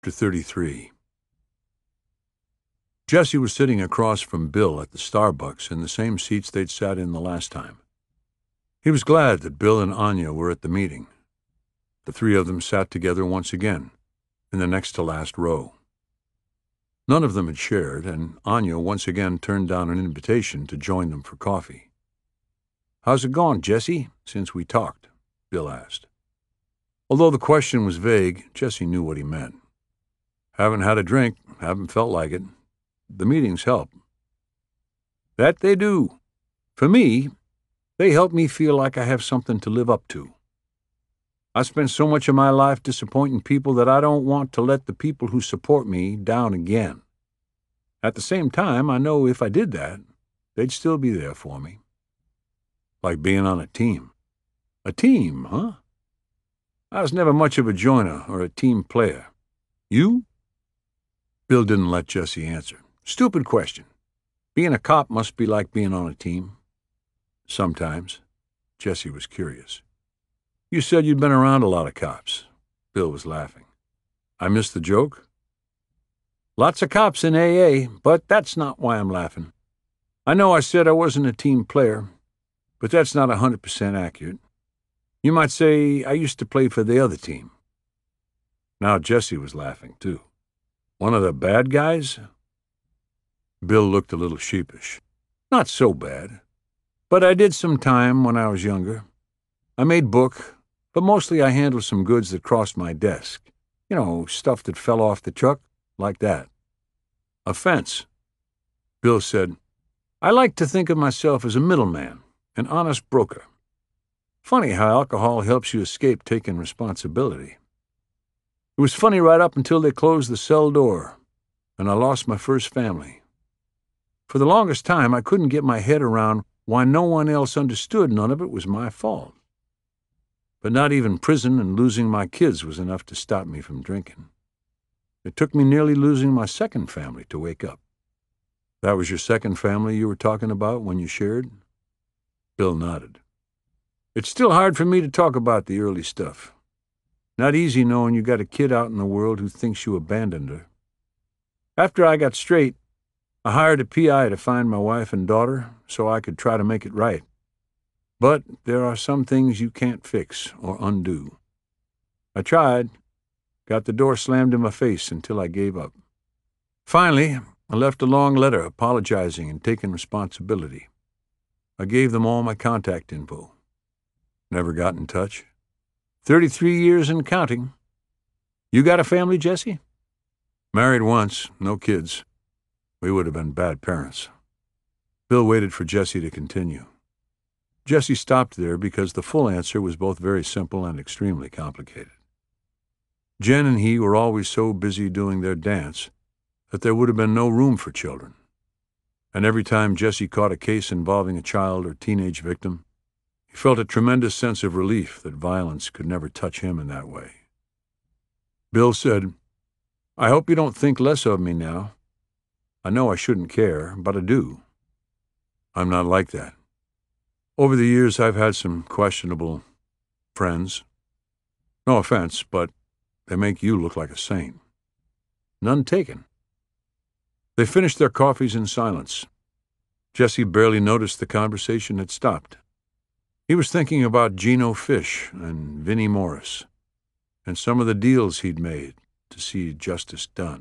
Chapter 33. Jesse was sitting across from Bill at the Starbucks in the same seats they'd sat in the last time. He was glad that Bill and Anya were at the meeting. The three of them sat together once again, in the next-to-last row. None of them had shared, and Anya once again turned down an invitation to join them for coffee. "How's it gone, Jesse, since we talked?" Bill asked. Although the question was vague, Jesse knew what he meant. "Haven't had a drink, haven't felt like it. The meetings help." "That they do. For me, they help me feel like I have something to live up to. I spent so much of my life disappointing people that I don't want to let the people who support me down again. At the same time, I know if I did that, they'd still be there for me." "Like being on a team." "A team, huh? I was never much of a joiner or a team player. You?" Bill didn't let Jesse answer. "Stupid question. Being a cop must be like being on a team." "Sometimes." Jesse was curious. "You said you'd been around a lot of cops." Bill was laughing. "I missed the joke?" "Lots of cops in AA, but that's not why I'm laughing. I know I said I wasn't a team player, but that's not 100% accurate. You might say I used to play for the other team." Now Jesse was laughing, too. "One of the bad guys?" Bill looked a little sheepish. "Not so bad. But I did some time when I was younger. I made book, but mostly I handled some goods that crossed my desk. You know, stuff that fell off the truck, like that." "A fence." Bill said, "I like to think of myself as a middleman, an honest broker. Funny how alcohol helps you escape taking responsibility. It was funny right up until they closed the cell door, and I lost my first family. For the longest time, I couldn't get my head around why no one else understood none of it was my fault. But not even prison and losing my kids was enough to stop me from drinking. It took me nearly losing my second family to wake up." "That was your second family you were talking about when you shared?" Bill nodded. "It's still hard for me to talk about the early stuff. Not easy knowing you got a kid out in the world who thinks you abandoned her. After I got straight, I hired a PI to find my wife and daughter so I could try to make it right. But there are some things you can't fix or undo. I tried, got the door slammed in my face until I gave up. Finally, I left a long letter apologizing and taking responsibility. I gave them all my contact info. Never got in touch. 33 years and counting. You got a family, Jesse?" "Married once, no kids. We would have been bad parents." Bill waited for Jesse to continue. Jesse stopped there because the full answer was both very simple and extremely complicated. Jen and he were always so busy doing their dance that there would have been no room for children. And every time Jesse caught a case involving a child or teenage victim, he felt a tremendous sense of relief that violence could never touch him in that way. Bill said, "I hope you don't think less of me now. I know I shouldn't care, but I do. I'm not like that. Over the years, I've had some questionable friends. No offense, but they make you look like a saint." "None taken." They finished their coffees in silence. Jesse barely noticed the conversation had stopped. He was thinking about Geno Fish and Vinnie Morris, and some of the deals he'd made to see justice done.